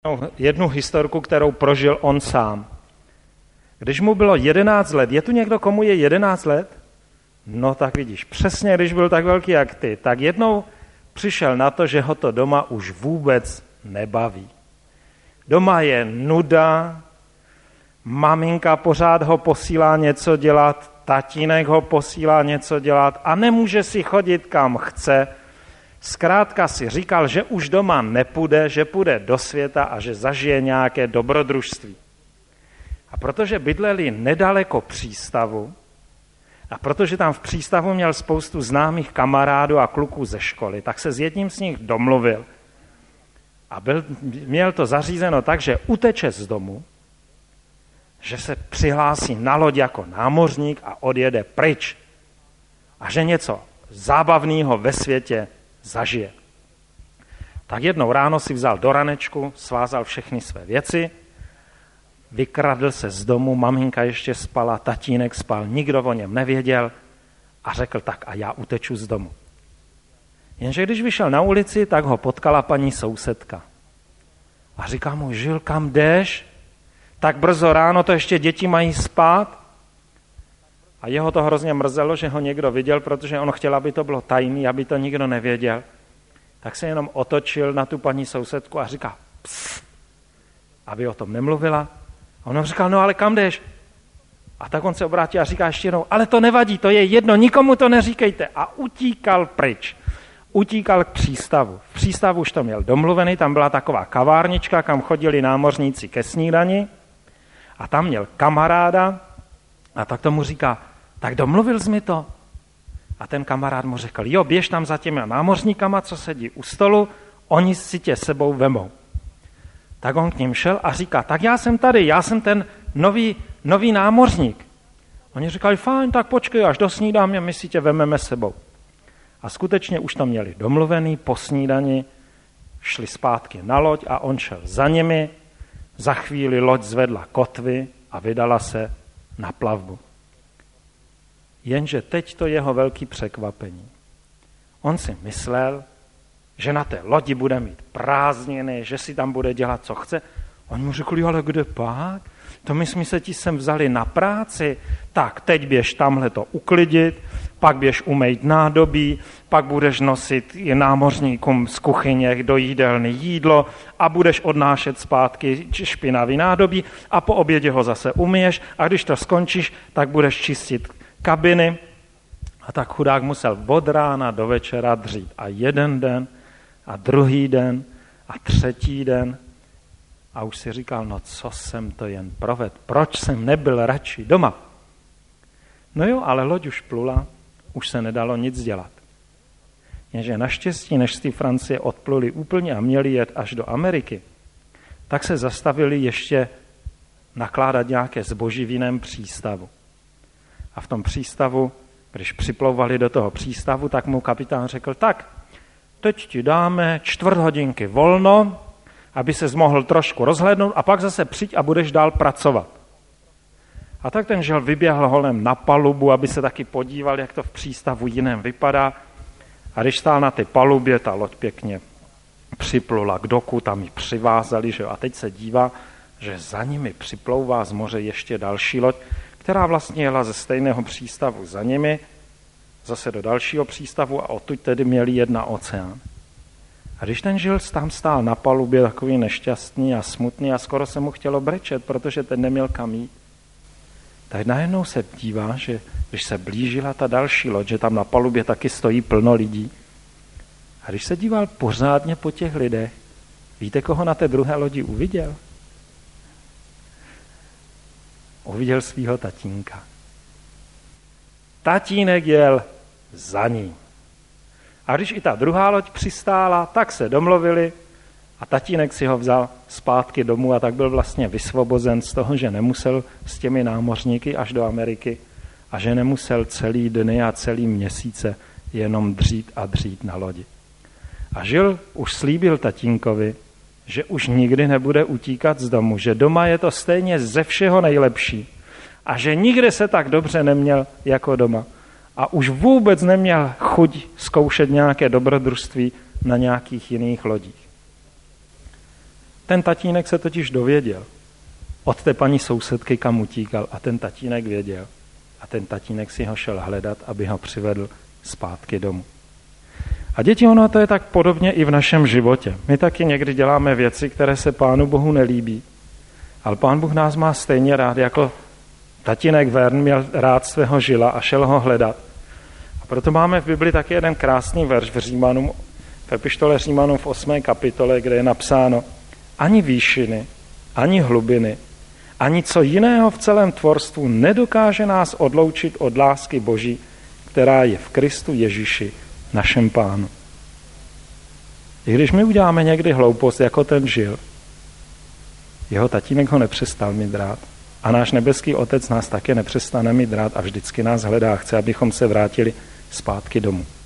jednu historku, kterou prožil on sám. Když mu bylo 11 let, je tu někdo, komu je 11 let? No tak vidíš, přesně když byl tak velký jak ty, tak jednou přišel na to, že ho to doma už vůbec nebaví. Doma je nuda, maminka pořád ho posílá něco dělat, tatínek ho posílá něco dělat a nemůže si chodit kam chce. Zkrátka si říkal, že už doma nepůjde, že půjde do světa a že zažije nějaké dobrodružství. A protože bydleli nedaleko přístavu a protože tam v přístavu měl spoustu známých kamarádů a kluků ze školy, tak se s jedním z nich domluvil a měl to zařízeno tak, že uteče z domu, že se přihlásí na loď jako námořník a odjede pryč a že něco zábavného ve světě zažije. Tak jednou ráno si vzal do ranečku, svázal všechny své věci, vykradl se z domu, maminka ještě spala, tatínek spal, nikdo o něm nevěděl a řekl tak a já uteču z domu. Jenže když vyšel na ulici, tak ho potkala paní sousedka. A říká mu, Žil, kam jdeš? Tak brzo ráno, to ještě děti mají spát. A jeho to hrozně mrzelo, že ho někdo viděl, protože on chtěl, aby to bylo tajný, aby to nikdo nevěděl. Tak se jenom otočil na tu paní sousedku a říká, pst, aby o tom nemluvila. A on říkal, no ale kam jdeš? A tak on se obrátil a říká ještě jednou, ale to nevadí, to je jedno, nikomu to neříkejte. A utíkal pryč. Utíkal k přístavu. V přístavu už to měl domluvený, tam byla taková kavárnička, kam chodili námořníci ke snídani. A tam měl kamaráda a tak tomu říká, tak domluvil jsi mi to? A ten kamarád mu řekl, jo, běž tam za těmi námořníkama, co sedí u stolu, oni si tě sebou vemou. Tak on k ním šel a říká, tak já jsem tady, já jsem ten nový námořník. Oni říkali, fajn, tak počkej, až do snídáme, my si tě vememe sebou. A skutečně už to měli domluvený, po snídani šli zpátky na loď a on šel za nimi, za chvíli loď zvedla kotvy a vydala se na plavbu. Jenže teď to jeho velký překvapení. On si myslel, že na té lodi bude mít prázdniny, že si tam bude dělat, co chce. Oni mu řekli, ale kde pak? To my jsme se ti sem vzali na práci. Tak, teď běž tamhle to uklidit, pak běž umejt nádobí, pak budeš nosit námořníkům z kuchyně do jídelny jídlo a budeš odnášet zpátky špinavý nádobí a po obědě ho zase umyješ a když to skončíš, tak budeš čistit kabiny. A tak chudák musel od rána do večera dřít a jeden den a druhý den a třetí den. A už si říkal, no co jsem to jen provedl, proč jsem nebyl radši doma? No jo, ale loď už plula, už se nedalo nic dělat. Jenže naštěstí, než z té Francie odpluli úplně a měli jet až do Ameriky, tak se zastavili ještě nakládat nějaké zboží v jiném přístavu. A v tom přístavu, když připlouvali do toho přístavu, tak mu kapitán řekl, tak, teď ti dáme 4 hodinky volno, aby ses mohl trošku rozhlédnout a pak zase přijď a budeš dál pracovat. A tak ten Žil vyběhl holem na palubu, aby se taky podíval, jak to v přístavu jiném vypadá. A když stál na té palubě, ta loď pěkně připlula k doku, tam ji přivázali, že? A teď se dívá, že za nimi připlouvá z moře ještě další loď, která vlastně jela ze stejného přístavu za nimi, zase do dalšího přístavu a odtud tedy měli jet na oceán. A když ten Žil tam stál na palubě takový nešťastný a smutný a skoro se mu chtělo brečet, protože ten neměl kam jít, tak najednou se dívá, že když se blížila ta další loď, že tam na palubě taky stojí plno lidí. A když se díval pořádně po těch lidech, víte, koho na té druhé lodi uviděl? Uviděl svýho tatínka. Tatínek jel za ním. A když i ta druhá loď přistála, tak se domluvili a tatínek si ho vzal zpátky domů a tak byl vlastně vysvobozen z toho, že nemusel s těmi námořníky až do Ameriky a že nemusel celý dny a celý měsíce jenom dřít na lodi. A Žil už slíbil tatínkovi, že už nikdy nebude utíkat z domu, že doma je to stejně ze všeho nejlepší a že nikde se tak dobře neměl jako doma. A už vůbec neměl chuť zkoušet nějaké dobrodružství na nějakých jiných lodích. Ten tatínek se totiž dověděl od té paní sousedky, kam utíkal, a ten tatínek věděl. A ten tatínek si ho šel hledat, aby ho přivedl zpátky domů. A děti, ono to je tak podobně i v našem životě. My taky někdy děláme věci, které se Pánu Bohu nelíbí. Ale Pán Bůh nás má stejně rád, jako tatínek Vern měl rád svého Žila a šel ho hledat. A proto máme v Bibli taky jeden krásný verš v epištole Římanům v 8. kapitole, kde je napsáno: ani výšiny, ani hlubiny, ani co jiného v celém tvorstvu nedokáže nás odloučit od lásky Boží, která je v Kristu Ježíši, našem Pánu. I když my uděláme někdy hloupost, jako ten Žil, jeho tatínek ho nepřestal mít rád. A náš nebeský Otec nás také nepřestane mít rád a vždycky nás hledá a chce, abychom se vrátili zpátky domů.